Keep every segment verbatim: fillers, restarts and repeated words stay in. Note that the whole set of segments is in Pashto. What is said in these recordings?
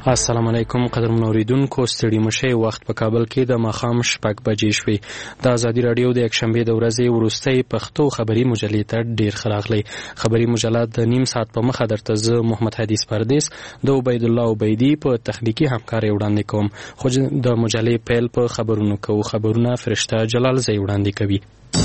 السلام علیکم قدرمن اوریدونکو، ستړي مشه وخت په کابل کې د ماښام شپږ بجې شوې. د ازادي راډیو د یکشنبې د ورځې وروستۍ پښتو خبري مجلې ته ډیر ښه راغلی. خبري مجله د نیم ساعت په مخه درته زه محمد حدیث پردیس د عبید الله عبیدی په تخنیکی همکاري وړاندې کوم. خو د مجلې پیل په خبرونو کوو. خبرونه فرشته جلال زئی وړاندې کوي.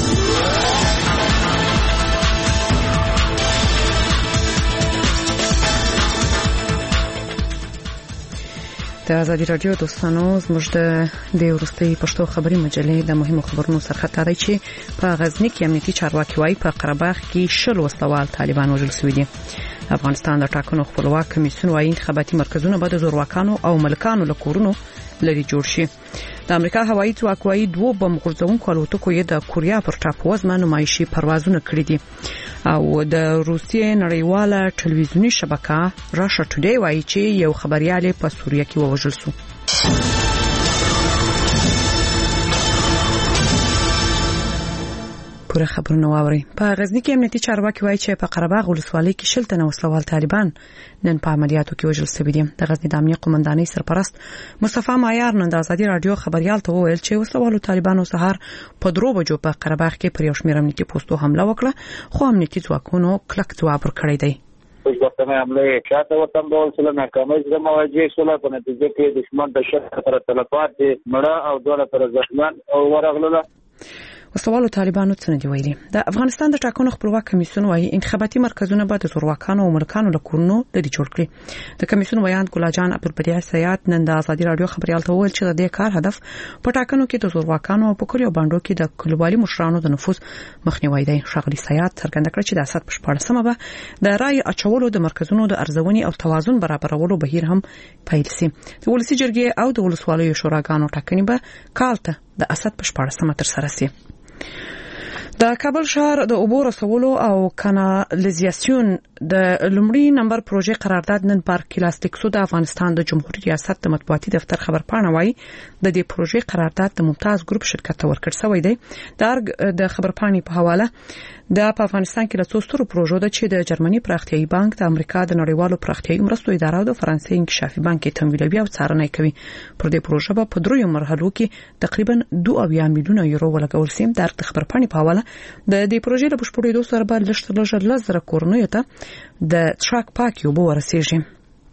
د ازادي راډیو دوستانو، زموږ د ورستۍ پښتو خبري مجلې د مهمو خبرونو سرخط دی چې په غزنی کې امنیتي چارواکي وايي په قره باغ کې شل وسلوال طالبان وژل شوي دي. افغانستان د ټاکنو خپلواک کمیسیون وايي انتخاباتي مرکزونه به د زورواکانو او ملکانو له کورونو لري جوړ شي. د امریکا هوایي ځواک وايي دوه بم غورځونکو الوتکو یې د کوریا پر ټاپووزمه نمایشي پروازونه کړي دي. او د روسیې نړیواله ټلویزیونی شبکه راشا ټوډی وايي چې یو خبريال په سوریه کې ووژل شو. پوره خبرونه واوري. په غزنی کې امنیتي چارواکي وايي چې په قره باغ ولسوالۍ کې شل تنه وسلوال طالبان نن په عملیاتو کې وژل شوي دي. د غزنی د امنیت قومندانۍ سرپرست مصطفی مایار نن د ازادي راډیو خبريال ته وویل چې وسلوالو طالبانو سهار په درو بجو په قره باغ کې پر یو شمېر امنیتي پوسټو حمله وکړه، خو امنیتي ځواکونو کلک ځواب ورکړی دی. وختونه حمله شاته وتم ډول سره ناکامه زما مواجه شول. په نتیجه کې دشمن د شر پر تلفات مړه او دوله پر زخمیان او ورغله. وسلوالو طالبانو څه نه دی ویلي. د افغانستان د ټاکنو خپلواک کمیسیون وايي انتخاباتي مرکزونه به د زورواکانو او ملکانو له کورونو لري جوړ کړي. د کمیسیون ویان ګلاجان عبدالبدیع سیات نن د ازادي راډیو خبريال ته وویل چې د دې کار هدف په ټاکنو کې د زورواکانو او په کلیو باندې کې د کلیوالي مشرانو د نفوذ مخنیوي دی. ښاغلي سیات څرګنده کړ چې د اسد په شپاړسمه به د رای اچولو د مرکزونو د ارزونې او توازن برابرولو بهیر هم پیل شي. د ولسی جرګې او د ولسوالیو شوراګانو ټاکنې به کال ته د اسد په شپاړسمه تر سره شي. د کابل شهر د اوبو رسولو او کانالیزاسیون د لومړي نمبر پروژې قرارداد نن پارک کلاستیکسو د افغانستان د جمهوریت ریاست د مطبوعاتي دفتر خبرپاڼه وايي د دې پروژې قرارداد د ممتاز ګروپ شرکت ته ورکړل شوی دی. د خبرپاڼې په حواله د په افغانستان کې له څو سترو پروژو د چې د جرمني پراختیايي بانک، د امریکا د نړیوالو پراختیايي مرستو اداره او د فرانسې انکشافي بانک تمویلوي او څارنه کوي. پر دې پروژه په دریو مرحلو کې تقریبا دوه میلیونه یورو ولګول شي. د خبرپاڼې په حواله د دې پروژې له بشپړېدو سره به لږ تر لږه لس زره کورنیو ته د ټراک پاک اوبه ورسیږي.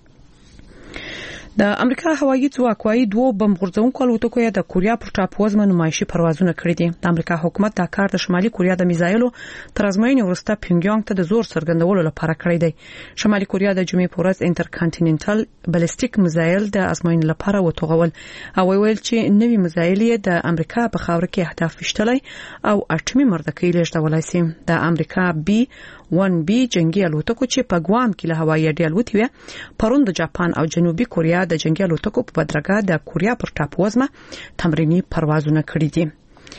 د امریکا هوایي ځواک وايي دوه بم غورځونکو الوتکو یې د کوریا پر ټاپووزمه نمایشي پروازونه کړي دي. د امریکا حکومت دا کار د شمالي کوریا د میزایلو تر ازموینې وروسته پیونګیانګ ته د زور څرګندولو لپاره کړی دی. شمالي کوریا د جمعې په ورځ انټرکانټیننټل بالستیک میزایل د ازموینې لپاره وتوغول او ویل چې نوي میزایل یې د امریکا په خاور کې اهداف وشتلای او اټومي مردکې لېږدولای شي. د امریکا بي ون بي جنگي الوتکو چې په ګوام کې له هوایي اډې الوتي وي پرون د جاپان او جنوبي کوریا د جنگي الوتکو په بدرګه د کوریا پر ټاپووزمه تمرینی پروازونه کړي دي.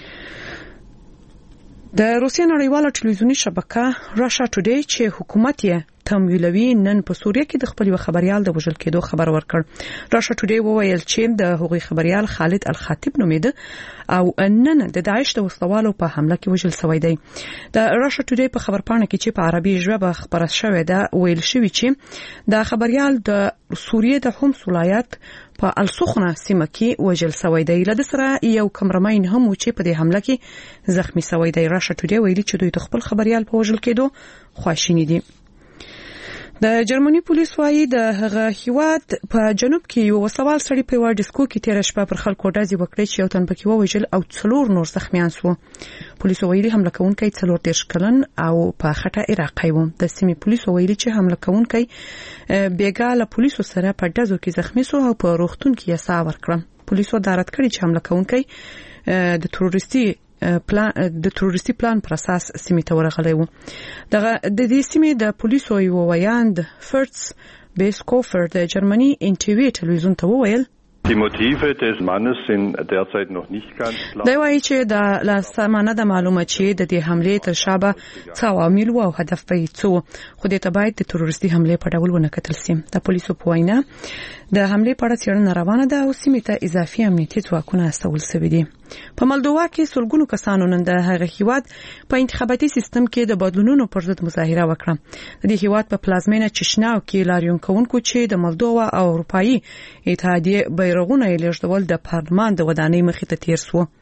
د روسیې نړیواله ټلویزیونی شبکه راشا ټوډی چې حکومت یې تمویلوي نن په سوریه کې د خپل خبريال د وژل کېدو خبر ورکړ. راشا ټوډی وویل چې د هغوی خبريال خالد الخطیب نومیده او نن د داعش د وسلوالو په حمله کې وژل شوی دی. د راشا ټوډی په خبرپاڼه کې چې په عربي ژبه خبره شوې ده ویل شوی چې د خبريال د سوریې د حمص ولایت په السخنه سیمه کې وژل شوی دی. له سره یو کمرمین هم چې په دې حمله کې زخمی شوی دی. راشا ټوډی ویلي چې دوی خپل خبريال په وژل کېدو خواشینی دي. د جرمني پولیس وايي د هغه هیواد په جنوب کې یو وسوال سړی په وړ ډیسکو کې تیر شپه پر خلکو ډزې وکړې چې یو تن پکې ووژل او څلور نور زخمیان شو. پولیس ویلي حمله کوونکی څلور دیرش کلن او په خټه عراقي و. د سیمې پولیس ویلي چې حمله کوونکی بیګا له پولیسو سره په ډزو کې زخمی شو او په روغتون کې یې ساه ورکړه. پولیس وضاحت کړی چې حمله کوونکی د تروریستي پلان د تروریستي پلان پر اساس سیمې ته ورغلی و. دغه د دې سیمې د پولیسو یو ویاند فرتس بیسکوفر د جرمني ان ټي وي ټلویزیون ته وویل Die Motive des Mannes sind derzeit noch nicht ganz klar. دا وایي چې د لاسمانه د معلومه چې د دې حمله تر شابه څه عوامل او هدف یې څه خو دې ته باید د تروریستي حمله په ډول ونه کتل شي. د پولیسو په وینا د حمله په اړه څېړنه روانه ده او سیمې ته اضافي امنیتي ځواکونه استول شوي دي. په مالدووا کې سلګونو کسانو نن د هغه هیواد په انتخاباتي سیستم کې د بدلونونو پر ضد مظاهره وکړه. د دې هیواد په پلازمینه چشناو کې لاریون کوونکو چې د مالدووا او اروپאי اتحادیه بیرغونه یې لېږدول د پارلمان د ودانۍ مخې ته تیر شو.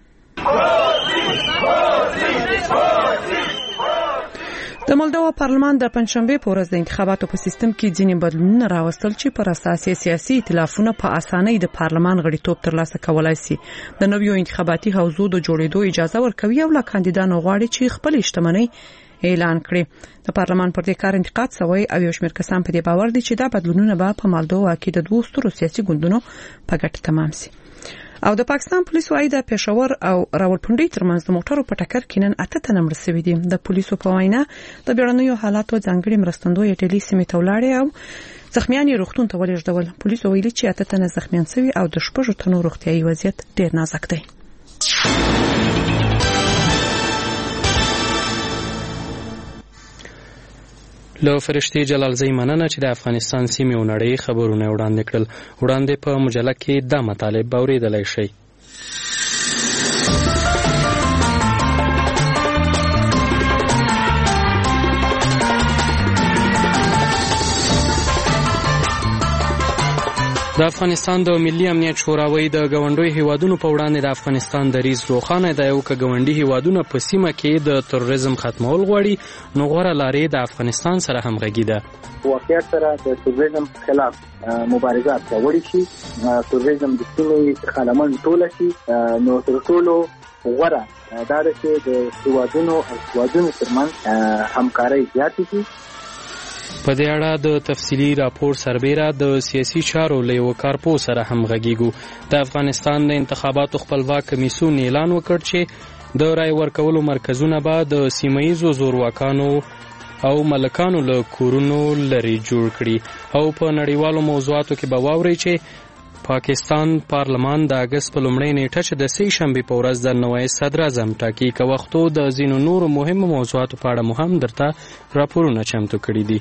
د مالدووا پارلمان د پنځشنبه په ورځ د انتخاباتو په سیستم کې ځینې بدلونونه راوستل چې پر اساس سیاسي ائتلافونه په اسانۍ د پارلمان غړیتوب ترلاسه کولای شي. د نویو انتخاباتي حوزو د جوړېدو اجازه ورکوي او لا کاندیدانو غواړي چې خپل شتمنۍ اعلان کړي. د پارلمان پر دې کار انتقاد شوی او یو شمېر کسان په دې باور دي چې دا بدلونونه به په مالدووا کې د دوه سترو سیاسي ګوندونو په ګټه تمام شي. او د پاکستان پولیسو وايي د پېښور او راولپنډي ترمنځ د موټرو په ټکر کې نن اته تنه مړ شوي دي. د پولیسو په وینا د بیړنیو حالاتو ځانګړي مرستندوی ټیلي سیمې ته ولاړې او زخمیان یې روغتون ته ولېږدول. پولیسو ویلي چې اته تنه زخمیان شوي او د شپږو تنو روغتیايي وضعیت ډېر نازک دی. له فرشتي جلالزی مننه چې د افغانستان سیمې او نړۍ خبرونه وړاندې کړل. وړاندې په مجله کې دا مطالب اوریدلای شئ. د افغانستان د ملي امنیت شوراوی د ګاونډیو هیوادونو په وړاندې د افغانستان دریځ روښانه دی او که ګاونډي هیوادونه په سیمه کې د تروریزم ختمول غواړي نو غوره لارې د افغانستان سره همغږي ده. واقعیت سره د تروریزم خلاف مبارزه پیاوړې شي، تروریزم د سیمې څخه له منځه ټوله شي، نو تر ټولو غوره دا ده چې د هیوادونو او هیوادونو ترمنځ همکارۍ زیاتې شي. په دې اړه د تفصیلي راپور سربیره د سیاسي چارو له یو کارپو سره هم غږیږو. د افغانستان د انتخاباتو خپلواک کمیسیون اعلان وکړ چې د رای ورکولو مرکزونه به د سیمه‌ییزو زورواکانو او ملکانو له کورونو لري جوړ کړي او په نړیوالو موضوعاتو کې به واوري چې پاکستان پارلمان د اگست په لومړۍ نیټه چې د سې شنبې په ورځ د نوی صدر اعظم ټاکي که وختو د ځینو نورو مهمو موضوعاتو په اړه مو هم درته راپورونه چمتو کړي دي.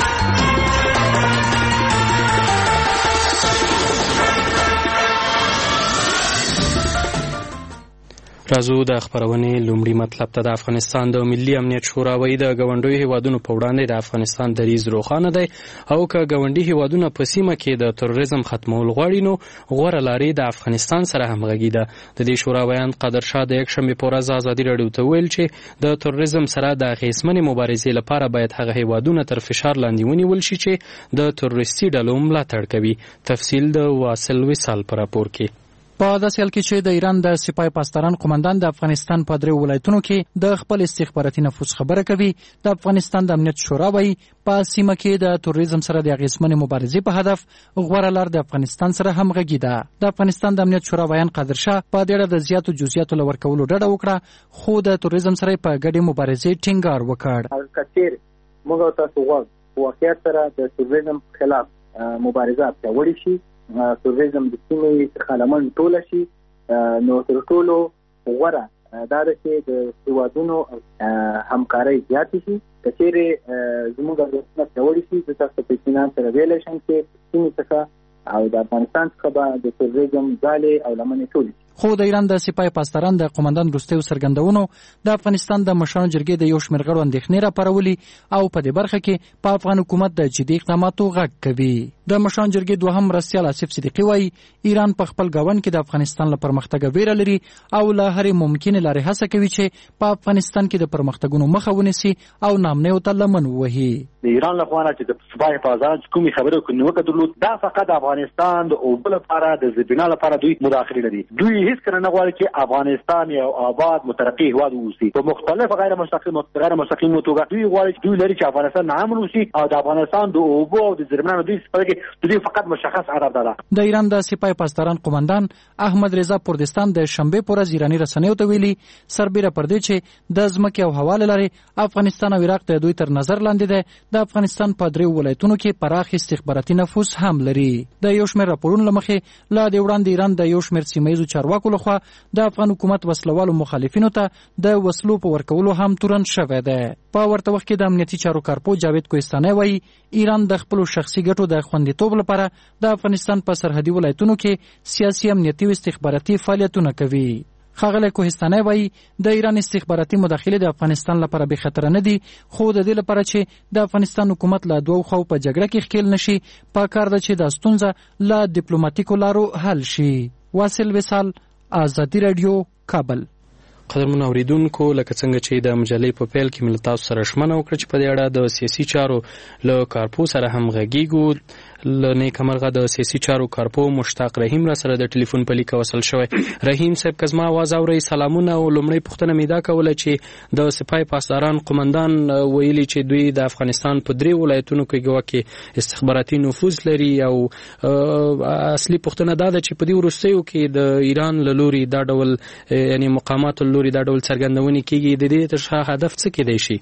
راځو د خبرونې لومړی مطلب ته. د افغانستان د ملي امنیت شوراوی د ګاونډیو هیوادونو په وړاندې د افغانستان دریځ روښانه دی او که ګاونډي هیوادونه په سیمه کې د تروریزم ختمول غواړي نو غوره لارې د افغانستان سره همغږي ده. د دې شوراویان قادرشاه د یکشنبې په ورځ ازادي راډیو ته ویل چې د تروریزم سره د اغېزمنې مبارزې لپاره باید هغه هیوادونه تر فشار لاندې ونیول شي چې د تروریستي ډلو ملاتړ کوي. تفصیل د واصل وصال په راپور کې. په داسې حال کې چې د ایران د سپاه پاسداران قومندان د افغانستان په درې ولایتونو کې د خپل استخباراتي نفوذ خبره کوي، د افغانستان د امنیت شورا وايي په سیمه کې د تروریزم سره د اغېزمنې مبارزې په هدف غوره لار د افغانستان سره همغږي ده. د افغانستان د امنیت شورا ویان قادرشاه په دې اړه د زیاتو جزئیاتو لور کولو ډډه وکړه، خو د تروریزم سره په ګډې مبارزې ټینګار وکړ. کثیر موږ تاسو غواړو واقعیت سره د تروریزم خلاف مبارزه پیاوړې شي، تروریزم د سیمې څخه له منځه ټوله شي، نو تر ټولو غوره دا ده چې د هیوادونو همکارۍ زیاتې شي. که چیرې زموږ اړیکې پیاوړې شي زه تاسو ته په اطمینان سره ویلی شم چې سیمې څخه او د افغانستان څخه به د تروریزم ځالې او لمنې ټولې شي. خو د ایران د سپاه پاسداران د قومندان وروستیو څرګندونو د افغانستان د مشرانو جرګې د یو شمېر غړو اندېښنې راپارولي او په دې برخه کې په افغان حکومت د جدي اقداماتو غږ کوي. د مشرانو جرګې دوهم مرستیال آصف صدیقي وایي ایران په خپل ګاونډ کې د افغانستان لپاره پرمختګ ویره لري او له هرې ممکنې لارې هڅه کوي چې په افغانستان کې د پرمختګونو مخه ونیسي او نامنیو ته لمن ووهي. د ایران لخوا چې د سپاه پاسداران کومې خبرې کوي نو درلود دا فقط د افغانستان د اوبو لپاره د زبینا لپاره دوی مداخله لري. دوی هیڅ کله نه غواړي چې افغانستان یو آباد مترقي هیواد اوسي. په مختلف غیر مستقیم غیر مستقیم توګه دوی غواړي چې دوی لري چې افغانستان امن اوسي او د افغانستان د اوبو او د زیرمنانو دوی سپارګي دوی فقط مشخص هدف ده. د ایران د سپاه پاسداران قومندان احمد رضا پردستان د شنبه پر ورځ ایرانی رسنیو ته ویلي سربېره پر دې چې د ځمکې او هوا له لارې افغانستان او عراق د دوی تر نظر لاندې ده، د افغانستان په درې ولایتونو کې پراخ استخباراتي نفوذ هم لري. د یو شمېر راپورونو له مخې لا د وړاندې ایران د یو شمېر سیمه‌ییزو چارواکو لخوا د افغان حکومت وسلوالو مخالفینو ته د وسلو په ورکولو هم تورن شوی دی. په ورته وخت کې د امنیتي چارو کارپو جاوید کوهستاني وایي ایران د خپلو شخصي ګټو د خوندیتوب لپاره د افغانستان په سرحدي ولایتونو کې سیاسي امنیتي او استخباراتي فعالیتونه کوي. ښاغلی کوهستاني وایي د ایران استخباراتي مداخلې د افغانستان لپاره بې خطره نه دي، خو د دې لپاره چې د افغانستان حکومت له دوو خواو په جګړه کې ښکېل نشي، پکار ده چې دا ستونزه له ډیپلوماتیکو لارو حل شي. واصل وصال، آزادي رادیو، کابل. قدرمن اوریدونکو، لکه څنګه چې د مجلې په پیل کې مل تاسو سره شمنه وکړه چې په دې اړه د سیاسي چارو له کارپو سره هم غږیږو. ل نیکمرغه د سیاسي چارو کارپو مشتاق رحیم را سره د ټلیفون په لیک وصل شوی. رحیم صاحب که زما आवाज اورئ، سلامونه. او لومړی پوښتنه مې دا کوله چې د سپاه پاسداران قومندان ویلي چې دوی د افغانستان په درې ولایتونو کې ګواکې استخباراتي نفوذ لري، او اصلي پوښتنه دا ده چې په دې وروستیو کې د ایران له لوري دا ډول یعنی مقامات لوري دا ډول څرګندونې کیږي، د دې تر هدف څه کېدای شي؟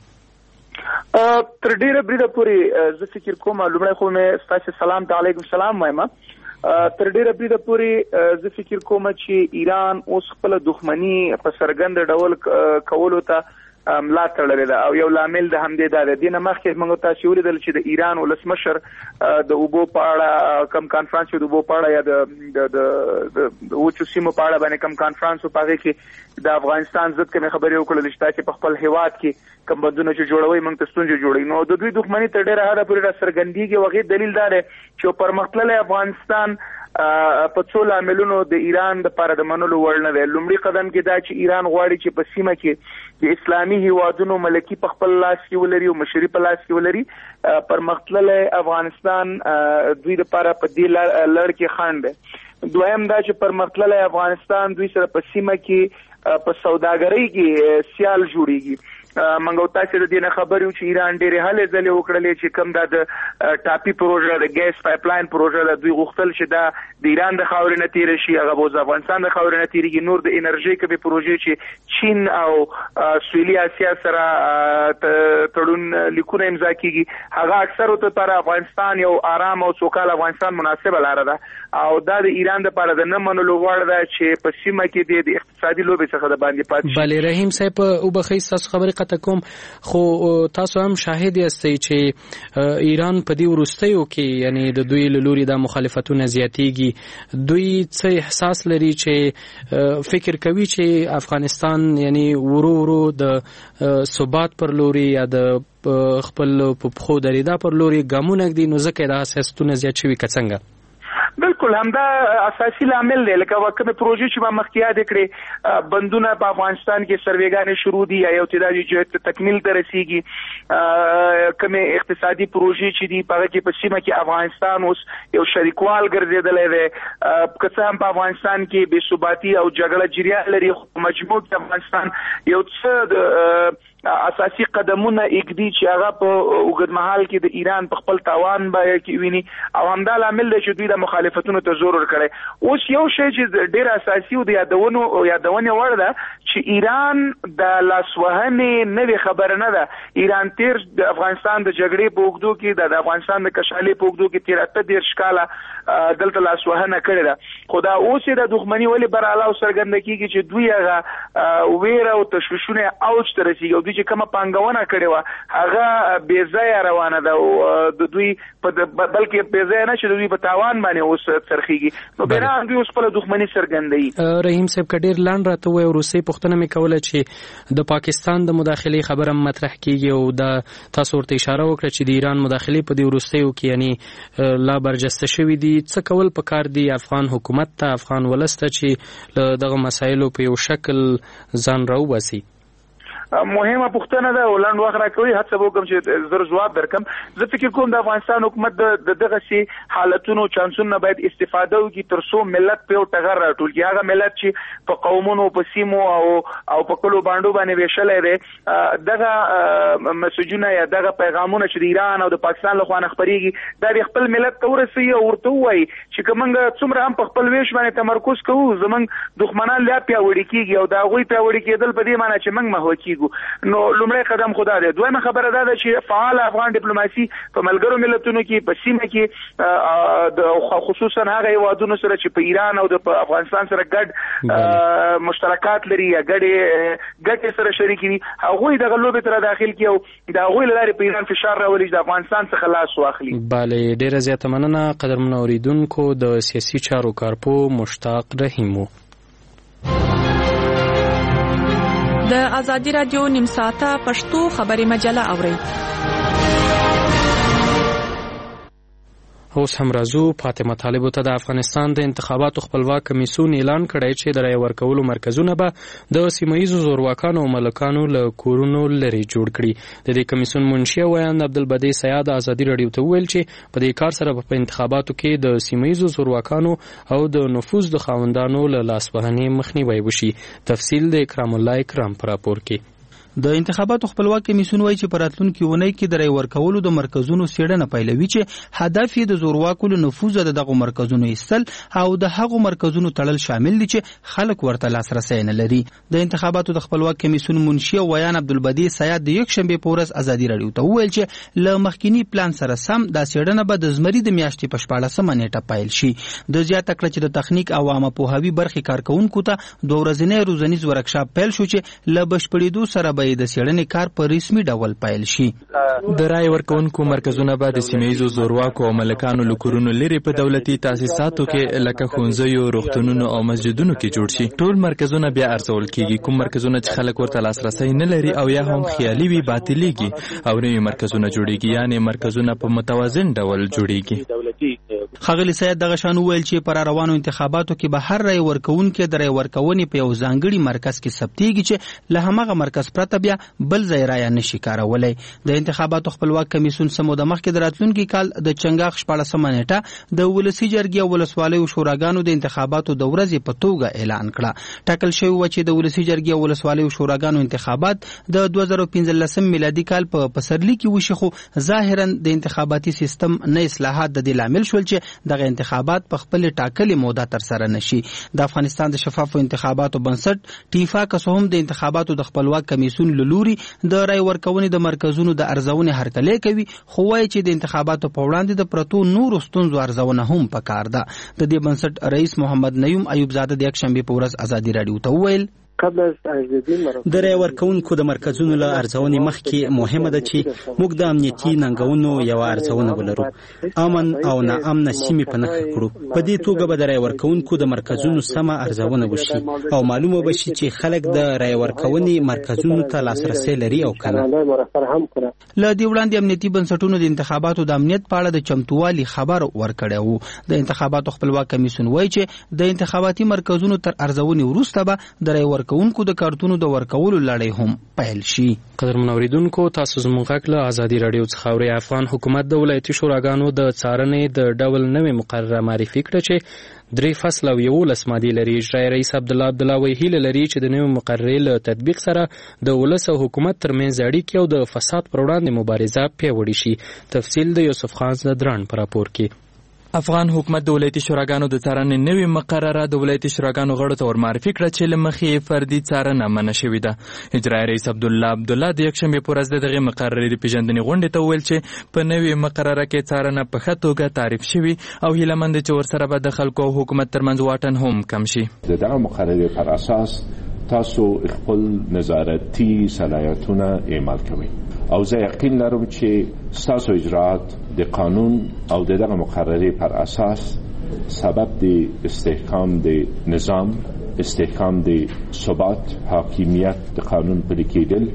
تر ډیره بریده پورې زه فکر کوم، لومړی خو مې ستاسو سلام ته علیکم سلام وایم. تر ډیره بریده پورې زه فکر کوم چې ایران اوس خپل دښمنی په سرګند ډول کولو ته ملا تړلې ده، او یو لامل د همدې دا ده. دینه مخکې موږ تاسو ولیدل چې د ایران ولسمشر د اوبو په اړه کم کانفرنس د اوبو په اړه یا د د د وچو سیمو په اړه باندې کم کانفرنس په هغه کې د افغانستان ضد کوم خبرې وکړل چې په خپل هیواد کې کم بندونه چې جوړوي موږ ته ستونزې جوړوي. نو د دوی دښمنی تر ډیره حده پورې را څرګندېږي، او هغې دلیل دا دی چې پرمختللی افغانستان په څو لاملونو د ایران د لپاره د منلو وړ نه دی. لومړي قدم کې دا چې ایران غواړي چې په سیمه کې د اسلامي هیوادونو ملکی په خپل لاس کې ولري او مشري په لاس کې ولري. پرمختللی افغانستان دوی لپاره په دې لړ کې خنډ دی. دویم دا چې پرمختللی افغانستان دوی سره په سیمه کې په سوداګرۍ کې سیال جوړیږي. منګو تاسو د دې نه خبرو چې ایران ډېرې هلې ځلې وکړلې چې کوم د ټاپي پروژه د ګیس پایپلاین پروژه د دوی غوښتل چې دا د ایران د خاورې نه تیر شي، هغه به د افغانستان د خاورې نه تیریږي. نور د انرژي کومې پروژې چې چین او سویلي اسیا سره تړون لیکونه امضا کیږي، هغه اکثر ته پر افغانستان یو آرام او سوکاله افغانستان مناسبه لار ده، او دا د ایران د لپاره د نه منلو وړ ده چې په سیمه کې د اقتصادي لوبې څخه د باندې پاتې شي. بله رحیم صاحب، او بخښئ ستاسو خبرې کوم، خو تاسو هم شاهد یاستئ چې ایران په دې وروستیو کې یعنی د دوی له لوري د مخالفتونه زیاتېږي. دوی څه احساس لري چې فکر کوي چې افغانستان یعنی ورو ورو د ثبات پر لوري یا د خپل په پخو درېدا پر لوري ګامونه ږدي، نو ځکه دا سیاستونه زیات شوي که څنګه؟ بالکل همدا اساسي لامل دی. لکه کومه پروژې چې ما مخکې یاد کړې، بندونه په افغانستان کې سروېګانې شروع دي یا یو تعدادي چې تکمیل ته رسیږي. کومه اقتصادي پروژې چې دي په هغه کې په سیمه کې افغانستان اوس یو شریکوال ګرځېدلی دی. که څه هم په افغانستان کې بې ثباتي او جګړه جریان لري، خو مجموع کې افغانستان یو څه د اساسي قدمونه اګدي چې هغه په اوږدمهال کې د ایران په خپل تاوان باندې کې ویني، او همدا لامل دی چې دوی د مخالفتونو ته زور ورکړي. اوس یو شی چې ډېر اساسي او د یادونو او یادونې وړ ده چې ایران د لاسوهنې نوې خبره نه ده. ایران تیر د افغانستان د جګړې په اوږدو کې د افغانستان د کشالې په اوږدو کې تیر اته دېرش کاله دلته لاسوهنه کړې ده، خو دا اوس یې د دښمني ولې براله او څرګنده کېږي چې دوی هغه ویره او تشویشونه اوج ته رسېږي، او دوی چې کومه پانګونه کړې وه هغه بې ځایه روانه ده، او د دوی بلکې بې ځایه نه چې د دوی په تاوان باندې اوس څرخېږي. نو بنا دوی اوس خپله دښمني څرګندوي. رحیم صاحب، که ډېر لنډ راته ووایي، وروستۍ پوښتنه مې کوله چې د پاکستان د مداخلې خبره مطرح کېږي، او دا تاسو ورته اشاره وکړه چې د ایران مداخلې په دې وروستیو کې یعنی لا برجسته شوي دي. څه کول پکار دي افغان حکومت ته، افغان ولس ته چې له دغه مسایلو په یو شکل ځان راوباسي؟ مهمه پوښتنه ده او لنډ وخت راکوي، هڅه وکړم چې زر جواب درکم. زه فکر کوم د افغانستان حکومت د دغه سي حالتونو چانسونو باید استفاده وکړي تر څو ملت په یو ټغر راټول کړي. هغه ملت چې په قومونو په سیمو او او په کلو باندې باندې ویشلې ده، دغه مسجونه یا دغه پیغامونه چې د ایران او د پاکستان له خوا خبريږي دا د خپل ملت ته ورسي او ورته وایي چې کومنګ څومره هم په خپل ویش باندې تمرکز کوو، زمونږ دښمنان لا پیاوړي کیږي او دا غوي پیاوړي کېدل په دې معنی چې موږ محو کیږو. نو لومړی قدم خدا دی. دویمه خبره دا ده چې فعال افغان ډیپلوماسي په ملګرو ملتونو کې په سیمه کې د خصوصا هغه هیوادونو سره چې په ایران او د افغانستان سره ګډ مشترکات لري یا ګډ ګډ سره شریک دي، هغه دغه لوبې تر داخل کې او د هغه لارې په ایران فشار راولي د افغانستان څخه لاس واخلي. bale ډیره زیاته مننه قدرمن اوریدونکو. د سیاسي چارو کارپو مشتاق رحیم. د ازادي رادیو نیم ساعته پښتو خبري مجله اورئ. اوس هم راځو فاطمه طالب ته د افغانستان د انتخاباتو خپلواک کمیسیون اعلان کړی چې د رای ورکولو مرکزونه به د سیمه‌ییزو زورواکانو او ملکانو له کورونو لري جوړ کړي. د دې کمیسیون منشي ویان عبدالبدی سیاد ازادي رادیو ته ویل چې په دې کار سره په انتخاباتو کې د سیمه‌ییزو زورواکانو او د نفوذ د خاوندانو له لاسوهنې مخنیوي وشي. تفصیل د اکرام الله اکرام پر راپور کې. د انتخاباتو خپلواک کمیسیون وایي چې په راتلونکي اونۍ کې د رای ورکولو د مرکزونو څېړنه پیلوي چې هدف یې د زورواکو له نفوذ د دغو مرکزونو ایستل او د هغو مرکزونو تړل شامل دي چې خلک ورته لاسرسی نه لري. د انتخاباتو د خپلواک کمیسیون منشي او ویان عبدالبدی سیاد د یکشنبې په ورځ ازادي رادیو ته وویل چې له مخکینی پلان سره سم دا څېړنه به د زمري د میاشتې په شپاړسمه نیټه پیل شي. د زیاته کړه چې د تخنیک او عامه پوهاوي برخې کارکونکو ته دوه ورځنی روزنیز ورکشاپ پیل شو چې له بشپړېدو سره د څېړنې کار په رسمي ډول پیل شي. د رای ورکونکو مرکزونه به د سیمه‌ییزو زورواکو او ملکانو له کورونو لرې په دولتي تاسیساتو کې لکه ښوونځیو، روغتونونو او مسجدونو کې جوړ شي. ټول مرکزونه بیا ارزول کیږي. کوم مرکزونه چې خلک ورته لاسرسی نه لري او یا هم خیالي وي باطلېږي او نوي مرکزونه جوړېږي، یعنې مرکزونه په متوازن ډول جوړېږي. ښاغلي سید دغه شان وویل چې پر روانو انتخاباتو کې به هر رای ورکوونکی د رای ورکونې په یو ځانګړي مرکز کې ثبتېږي چې له هماغه مرکز پرته بیا بل ځای رایه نشي کارولای. د انتخاباتو خپلواک کمیسیون سمو د مخکې د راتلونکي کال د چنګاښ شپاړسمه نیټه د ولسي جرګې او ولسوالیو شوراګانو د انتخاباتو د ورځې په توګه اعلان کړه. ټاکل شوی و چې د ولسي جرګې او ولسوالیو شوراګانو انتخابات د دوه زره پنځلسم میلادي کال په پسرلي کې وشي، خو ظاهرا د انتخاباتي سیستم نه اصلاحات د دې لامل شول چې دغه انتخابات په خپل ټاکلې موده تر سره نشي. د افغانستان د شفافو انتخاباتو بنسټ ټیفا کسهم د انتخاباتو د خپلواک کمیسیون لوري د رای ورکونې د مرکزونو د ارزونې هرکلی کوي، خو وایي چې د انتخاباتو په وړاندې د پرتو نورو ستونزو ارزونه هم پکار ده. د دې بنسټ رئیس محمد نعیم ایوب زاده د یکشنبې په ورځ ازادي رادیو ته وویل د رای ورکونکو د مرکزونو له ارزونې مخکې مهمه ده چې موږ د امنیتي ننګونو یوه ارزونه ولرو، امن او ناامنه سیمې په نښه کړو. په دې توګه به د رای ورکونکو د مرکزونو سمه ارزونه وشي او معلومه به شي چې خلک د رای ورکونې مرکزونو ته لاسرسی لري او که نه. له دې وړاندې امنیتي بنسټونو د انتخاباتو د امنیت په اړه د چمتووالي خبر ورکړی و. د انتخاباتو خپلواک کمیسیون وایي چې د انتخاباتي مرکزونو تر ارزونې وروسته به د رای ورکونکو د کارتونو د ورکولو لړۍ هم پیل شي. قدرمن اوریدونکو، تاسو زموږ غږ له ازادي رادیو څخه اورئ. افغان حکومت د ولایتي شوراګانو د څارنې د ډول نوې مقرره معرفي کړه چې درې فصل او یولس مادې لري. اجرایي رئیس عبدالله عبدالله هیله لري چې د نوې مقررې له تطبیق سره د ولس او حکومت ترمنځ اړیکې او د فساد پر وړاندې مبارزه پیاوړې شي. تفصیل د یوسف خان زدران پر راپور کې. افغان حکومت د ولایتي شوراګانو د څارنې نوې مقرره د ولایتي شوراګانو غړو ته ورمعرفي کړه چې له مخې فردي څارنه منع شوې ده. اجرایي رئیس عبدالله عبدالله د یکشنبې په ورځ د دغې مقررې د پیژندنې غونډې ته وویل چې په نوې مقرره کې څارنه په ښه توګه تعریف شوي او هیله مند چې ورسره به د خلکو او حکومت ترمنځ واټن هم کم شي. د دغه مقررې پر اساس تاسو خپل نظارتي صلاحیتونه اعمال کوئ او زه یقین لرم چې ستاسو اجرات د قانون او دغه مقررې پر اساس سبب د استحکام د نظام، استحکام د ثبات، حاکمیت د قانون پلي کېدل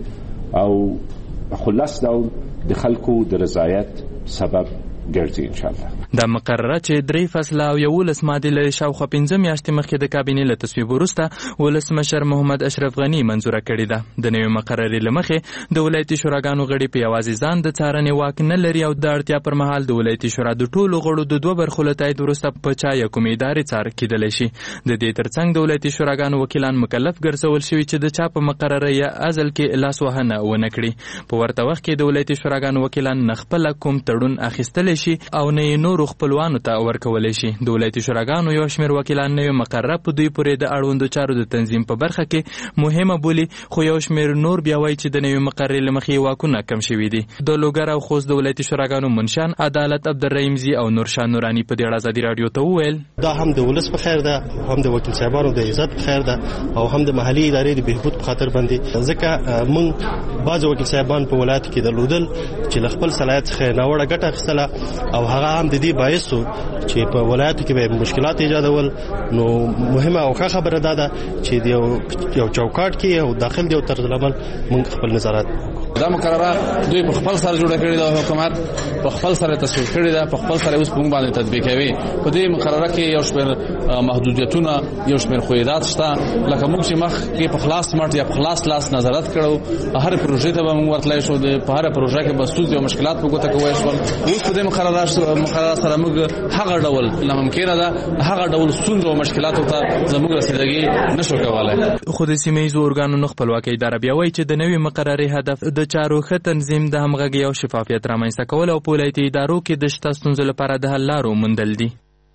او خلاص ډول د خلکو د رضایت سبب ګرځي ان شاء الله. دا مقرره چې درې فصله او یولس مادې لري شاوخوا پنځه میاشتې مخکې د کابینې له تصویب وروسته ولسمشر محمد اشرف غني منظوره کړې ده. د نوې مقررې له مخې د ولایتي شوراګانو غړي په یوازې ځان د څارنې واک نه لري او د اړتیا پر مهال د ولایتي شورا د ټولو غړو د دوه برخو له تایید وروسته په چا یا کومې ادارې څار کېدلی شي. د دې ترڅنګ د ولایتي شوراګانو وکیلان مکلف ګرځول شوي چې د چا په مقرره یا ازل کې لاس وهنه ونه کړي. په ورته وخت کې د ولایتي شوراګانو وکیلان نه خپله کوم تړون اخیستلی شي او نه یې نورو خپلوانو ته ورکولی شي. د ولایتي شوراګانو یو شمېر وکیلان نوې مقرره په دوی پورې د اړوندو چارو د تنظیم په برخه کې مهمه بولي، خو یو شمېر نور بیا وایي چې د نوې مقررې له مخې واکونه کم شوي دي. د لوګر او خوست د ولایتي شوراګانو منشان عدالت عبدالرحیمزي او نورشاه نوراني په دې اړه ازادي راډیو ته وویل دا هم د ولس په خیر ده، هم د وکیل صاحبانو د عزت په خیر ده او هم د محلي ادارې د بهبود په خاطر باندې، ځکه موږ بعض وکیل صاحبان په ولایت کې درلودل چې له خپل صلاحیت څخه ناوړه ګټه اخیستله او هغه هم د دې باعث چې په ولایت کې به مشکلات ایجادول. نو مهمه او ښه خبره ده چې یو یو چوکاټ کې او داخل دی او طرز العمل موږ خپل نظارت دا مقرره دوی په خپل سره جوړه کړې ده، حکومت په خپل سره تصویب کړې ده، په خپل سره اوس په باندې تطبیق کوي. په دې مقرره کې یو شمېر محدودیتونه، یو شمېر خویدات شته، لکه موږ چې مخ کې په خلاص مټ یا په خلاص لاس نظارت کړو، هر پروژې ته به موږ ورتلای شو، په هر پروژه کې به ستونزې او مشکلات په ګوته کوی شول. اوس په دې مقرره مقرره سره موږ هغه ډول ناممکنه ده، هغه ډول ستونزې او مشکلاتو ته زموږ رسیدګي نشو کولای. خو د سیمه ییزو ارګانونو خپلواکي اداره بیا وایي چې د نوې مقررې هدف د چارو ښه تنظیم، د همغږۍ او شفافیت رامنځته کول او په ولایتي ادارو کې د شته ستونزو لپاره د حل لارو موندل دي.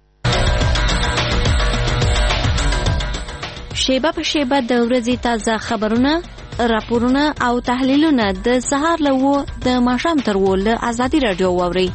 شیبه په شیبه د ورځې تازه خبرونه، راپورونه او تحلیلونه د سهار له اوه د ماښام تر اوه له ازادي راډیو واورئ.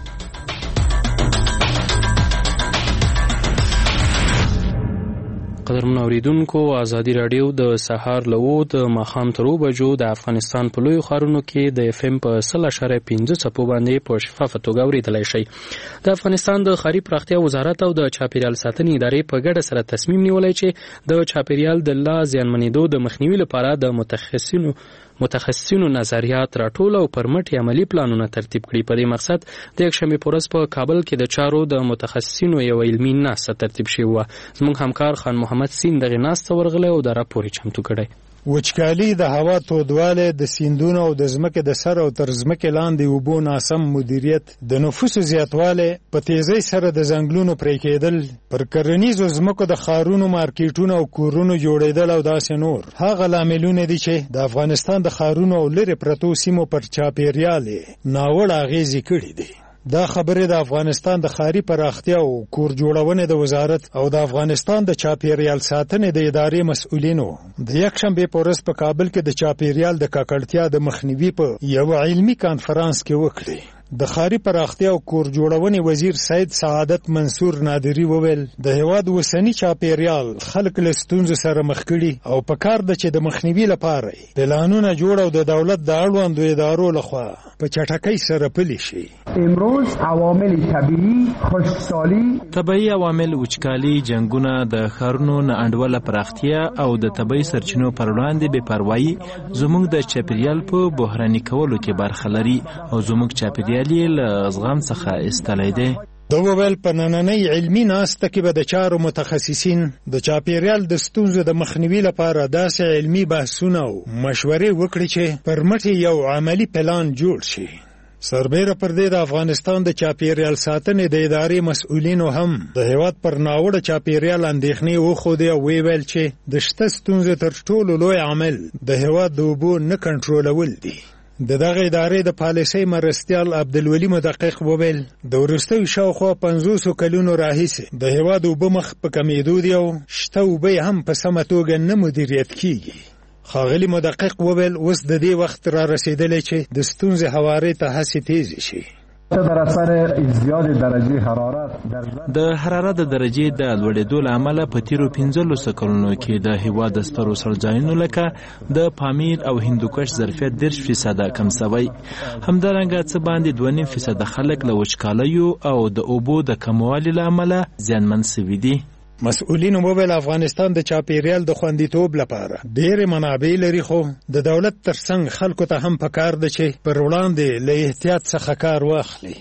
قدرمن اوریدونکو، ازادي راډیو د سهار له اوه د ماښام تر اوه بجو د افغانستان په لویو ښارونو کې د اف ام په سل اشاریه پنځه څپو باندې په شفافه توګه اورېدلی شئ. د افغانستان د ښاري پراختیا وزارت او د چاپیریال ساتنې ادارې په ګډه سره تصمیم نیولی چې د چاپیریال د لا زیانمنېدو د مخنیوي لپاره د متخصصینو متخصصینو نظریات راټول او پرمټ عملی پلانونه ترتیب کړي. په دې مقصد د یکشنبې په ورځ په کابل کې د چارو د متخصصینو یو علمي ناسته ترتیب شوې وه. زموږ همکار خان محمد سین دغې ناسته ورغلی او دا راپور یې چمتو کړی. وچکالي، د هوا تودوالی، د سیندونو او د ځمکې د سر او تر ځمکې لاندې اوبو ناسم مدیریت، د نفوسو زیاتوالی، په تیزۍ سره د ځنګلونو پرې کېدل، پر کرنیزو ځمکو د ښارونو، مارکیټونو او کورونو جوړېدل او داسې نور هغه لاملونه دي چې د افغانستان د ښارونو او لرې پرتو سیمو پر چاپیریال ناوړه اغېزې کړي دي. دا خبره د افغانستان د ښاري پراختیا او کور جوړونې د وزارت او د افغانستان د چاپیریال ساتنې د ادارې مسؤلینو د یکشنبې په ورځ په کابل کې د چاپیریال د ککړتیا د مخنیوي په یو علمي کانفرانس کې وکړي. د ښاري پراختیا او کور جوړونې وزیر سید سعادت منصور نادری وویل د هیواد اوسني چاپیریال خلک له ستونزو سره مخ کړي او په کار ده چې د مخنیوي لپاره پلانونه جوړ او د دولت د اړوندو ادارو لخوا په چټکۍ سره پلي شي. امروز عوامل طبیعي، خشکسالی، طبیعي عوامل، وچکالي، جنگونه، د ښارونو نه انډوله پراختیا او د طبیعي سرچینو پر وړاندې بې پروایي زموږ د چاپیریال په بحراني کولو کې برخه لري او زموږ چاپیریال یې له زغم څخه ایستلی دی. د وویل په نننۍ علمي ناسته کې به د چارو متخصصین د چاپیریال د ستونزو د مخنیوي لپاره داسې علمي بحثونه او مشورې وکړي چې پر مټ یو عملی پلان جوړ شي. سربیره پر دې د افغانستان د چاپیریال ساتنې د ادارې مسؤلینو هم د هیواد پر ناوړه چاپیریال اندېښنې وښودې او ویل چې د شته ستونزو تر ټولو لوی عامل د هیواد د اوبو نه کنټرولول دي. د دغه ادارې د پالیسۍ مرستیال عبدالولي مدقق وویل د وروستیو شاوخوا پنځوسو کلونو راهیسې د هیواد اوبه مخ په کمیدو دي او شته اوبه هم په سمه توګه نه مدیریت کیږي. ښاغلي مدقق وویل اوس د دې وخت را رسیدلی چې د ستونزې هوارې ته هڅې تیزې شي. در اثر ازدیاد درجه حرارت د حرارت د درجې د لوړېدو له امله په تیرو پنځلسو کلونو کې د هېواد د سترو څړځایونو لکه د پامیر او هندوکش ظرفیت دېرش فیصده کم شوی. همدارنګه څه باندې دوه نیم فیصده خلک له وچکالیو او د اوبو د کموالي له امله زیانمن شوي دي. مسؤلینو وویل افغانستان د چاپیریال د خوندیتوب لپاره ډېرې منابع لري، خو د دولت ترڅنګ خلکو ته هم پکار ده چې پر وړاندې له احتیاط څخه کار واخلي.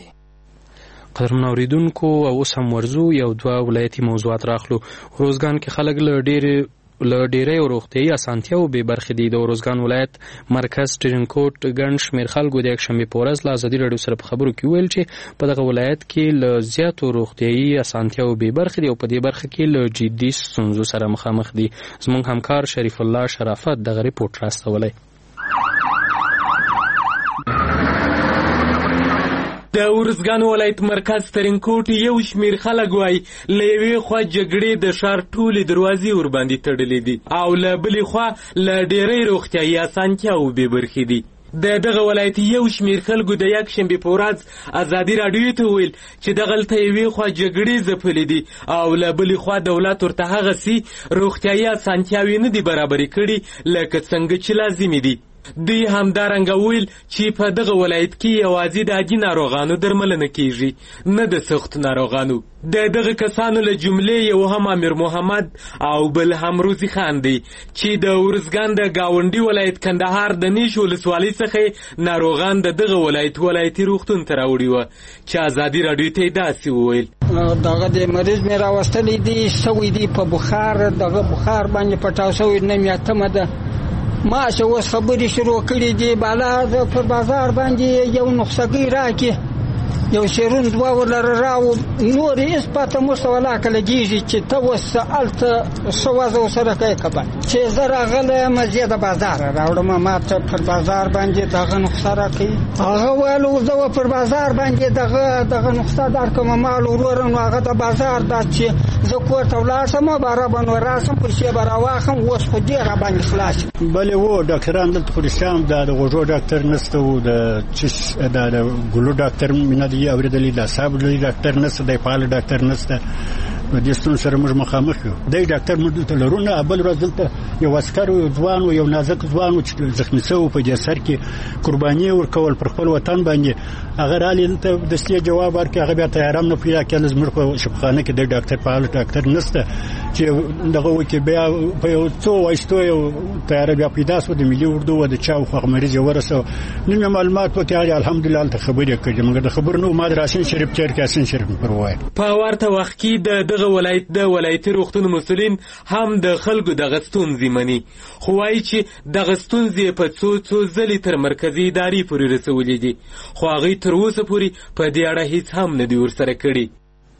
قدرمن اوریدونکو، اوس هم ورځو یو دوه ولایتي موضوعات راخلو. روزګان کې خلک له ډېرې له ډیری روغتیايي اسانتیاو به برخې دي. د روزګان ولایت مرکز ټرینکوټ ګڼ شمېر خلکو د یکشنبې په ورځ له ازادي راډیو سره په خبرو کې ویل چې په دغه ولایت کې له زیاتو روغتیايي اسانتیاو به برخې دي او په دې برخه کې له جدي ستونزو سره مخامخ دي. زموږ همکار شریف الله شرافت دغه ریپورت راستولی. د ورزګان ولایت مرکز ترینکوټ یو شمیر خلک وای له یوې خوا جګړې د ښار ټولې دروازې ورباندې تړلې دي او له بلې خوا له ډېرې روغتیايي اسانتیاوو بې برخې دي. د دغه ولایت یو شمیر خلکو د یکشنبې په ورځ ازادي راډیو ته ویل چې دغلته یوې خوا جګړې ځپلې دي او له بلې خوا دولت ورته هغسې روغتیايي اسانتیاوې نه دي برابرې کړي لکه څنګه چې لازمې دي. دوی همدارنګه ویل چې په دغه ولایت کې یوازې د عادي ناروغانو درملنه کیږي نه د سخت ناروغانو. د دغه کسانو له جملې یو هم امیر محمد او بل هم روزي خان دی چې د ورزګان د گاونډي ولایت کندهار د نیش ولسوالۍ څخه ناروغان د دغه ولایت ولایتي روغتون ته راوړي وو چې ازادي راډیو ته داسې وویل دغه د مریض مې راوستلی دی سوی دی په بخار دغه بخار باندې پټاو سوی نه میاتمه ده ما چې اوس خبرې شروع کړي دي بالا پر بازار باندې یو نسخه راکې یو شیرون دوه ولر راو نور هیڅ پته مو ولا کله کېږي چې ته اوس هلته څه وضع سره کوې که بد چې زه راغلی مزې د بازار راوړم ما ته پر بازار باندې دغه نسخه راکوي هغه ویل زه پر بازار باندې دغه دغه نسخه درکړم مال وروره نو هغه د بازار دا چې زه کور ته ولاړ شم باره به نو راشم پیسې به راواخلم اوس خو دې راباندې خلاص بلې و ډاکټران دلته خو رښتیا هم د غوږو ډاکټر نشته و د چش د ګلو ډاکټر مې نه دی اورېدلی د اعصابو ډاکټر نشته دی فعال ډاکټر نشته نو دې ستونزو سره موږ مخامخ یو دی ډاکټر موږ دلته لرو نه بل ورځ دلته یو عسکر ځوان و یو نازک ځوان و چې زخمي شوی په دې سر کې قرباني ورکول پر خپل وطن باندې هغه رالي دلته دستي جواب ورکړي هغه بیا تیارام نه پیدا کړل زموږ په شفاخانه کې د ډاکټر فعال ډاکټر نشته چې دغه وکي بیا په یو څو وایستو یو تیار بیا پیدا شو د ملي اردو و د چاو خو مریض ورسو نن معلومات وکړي الحمدلله ته خبرې کړې موږ د خبر نو ما دراسین شریف چیر کاسین شریف پروای په ورته وخت کې د دغه ولایت د ولایتي روغتون مسؤلین هم د خلکو د غستونځي مني خو وايي چې د غستونځي په څو څو ځلې تر مرکزی ادارې پورې رسولې دي خو هغه تر اوسه پورې په دې اړه هیڅ هم نه دی ورسره کړی.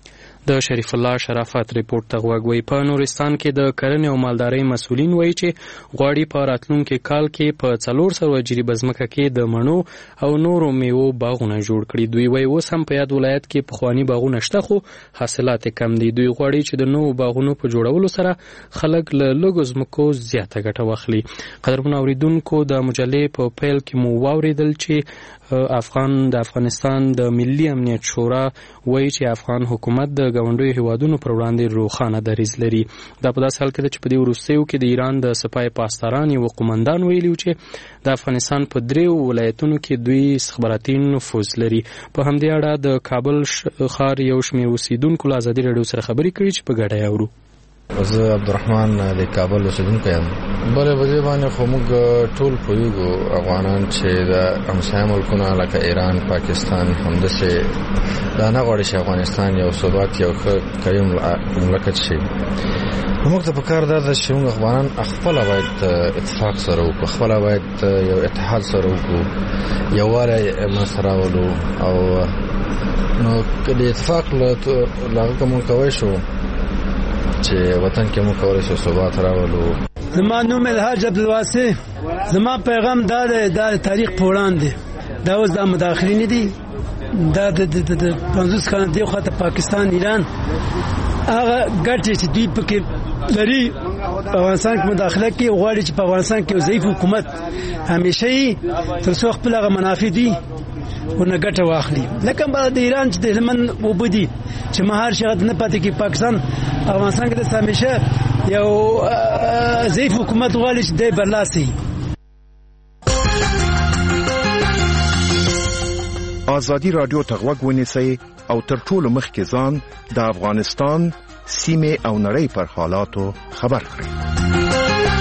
د شریف الله شرافت ریپورت ته غوږ په نورستان کې د کرنې او مالدارۍ مسؤلین وایي چې غواړي په راتلونکي کال کې په څلور سوه جریبه ځمکه کې د مڼو او نورو میوو باغونه جوړ کړي. دوی وایي اوس هم په یاد ولایت کې پخواني باغونه شته خو حاصلات کم دي. دوی غواړي چې د نوو باغونو په جوړولو سره خلک له لږو ځمکو زیاته ګټه واخلي. قدرمنو اوریدونکو د مجلې په پیل کې مو واوریدل چې افغان د افغانستان د ملي امنیت شورا وایي چې افغان حکومت د ګاونډیو هیوادونو پر وړاندې روښانه دریځ لري. دا په داسې حال کې ده چې په دې وروستیو کې د ایران د سپاه پاسداران یو قومندان ویلي چې د افغانستان په دریو ولایتونو کې دوی استخباراتي نفوذ لري. په همدې اړه د کابل ښار یو شمېر اوسیدونکو له ازادي راډیو سره خبرې کړي چې په ګډه یې اورو. زه عبدالرحمن د کابل اوسیدونکی یم. بلې په دې باندې خو موږ ټول پوهېږو افغانان چې د همسایه ملکونه لکه ایران پاکستان همداسې دا نه غواړي چې افغانستان یو ثبات یو ښه قوي مملکت شي. نو موږ ته پکار دا ده چې موږ افغانان خپله باید اتفاق سره وکړو خپله باید یو اتحاد سره وکړو یووالی منځته راولو او نو که د اتفاق له هغه که موږ کوی شو چې وطن کې موږ کولی شو ثبات راولو. زما نوم الحاج عبدالواسع زما پیغام دا دی دا تاریخ په وړاندې دا اوس دا مداخلین دي دا د پنځوس کاله دی خو ته پاکستان ایران هغه ګټې چې دوی پکې لري افغانستان کې مداخله کوي غواړي چې په افغانستان کې یو ضعیف حکومت همیشه یې تر څو خپل هغه منافع دي ورنه ګټه واخلي. لکه د ایران چې د هلمند اوبه دي چې مهار شغت نه پاتې کې پاکستان افغانستان کې د همیشه یو ضعیف حکومت غواړي چې دی برلاسي. ازادي راډیو ته غوږ ونیسئ او تر ټولو مخکې ځان د افغانستان سیمې او نړۍ پر حالاتو خبر کړئ.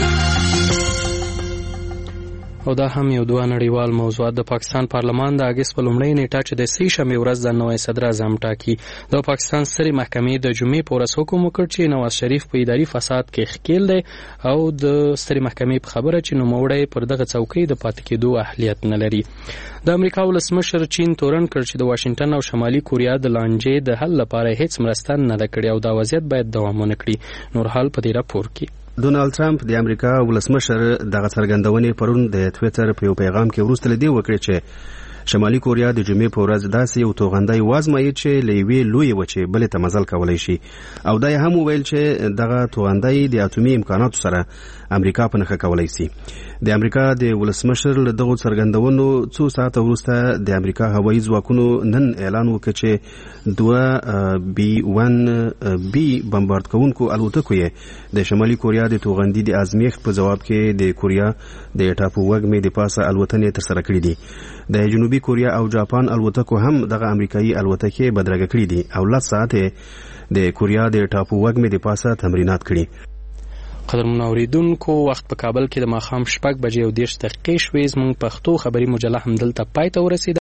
او دا هم یو دوه نړیوال موضوعات. د پاکستان پارلمان د اگست په لومړۍ نیټه چې د سې شنبې ورځ د نوی صدر اعظم ټاکي. د پاکستان سترې محکمې د جمعې په ورځ حکم وکړ چې نواز شریف په اداري فساد کې ښکیل دی او د سترې محکمې په خبره چې نوموړی پر دغه څوکۍ د پاتې کېدو اهلیت نه لري. د امریکا ولسمشر چین تورن کړ چې د واشنگټن او شمالي کوریا د لانجې د حل لپاره هیڅ مرسته نه ده کړې او دا وضعیت باید دوام ونه کړي. نور حال په دې راپور کې. ډونالد ټرمپ د امریکا ولسمشر دغه څرګندونې پرون د ټویټر په یو پیغام کې وروسته لیدي وکړي چې شمالي کوریا د جمعې په ورځ داسې یو توغندی وازمایي چې له یوې لویې وچې بلې ته مزل کولی شي او دا هم وویل چې دغه توغندی د اتومي امکاناتو سره امریکا په نښه کولی شي. د امریکا د ولسمشر له دغو څرګندونو څو ساعته وروسته د امریکا هوایي ځواکونو نن اعلان وکړ چې دوه بي ون بي بمبارد کوونکو الوتکو یې د شمالي کوریا د توغندي د ازمیښت په ځواب کې د کوریا د ټاپو وږمې د پاسه الوتنې ترسره کړې دي. د جنوبي کوریا او جاپان الوتکو هم دغه امریکایي الوتکې بدرګه کړې دي او لس ساعته د کوریا د ټاپو وږمې د پاسه تمرینات کړي. قدرمن اوریدونکو وخت په کابل کې د ماښام شپږ بجې او دېرش دقیقې شوې. زموږ پښتو خبري مجله همدلته پای ته ورسېده.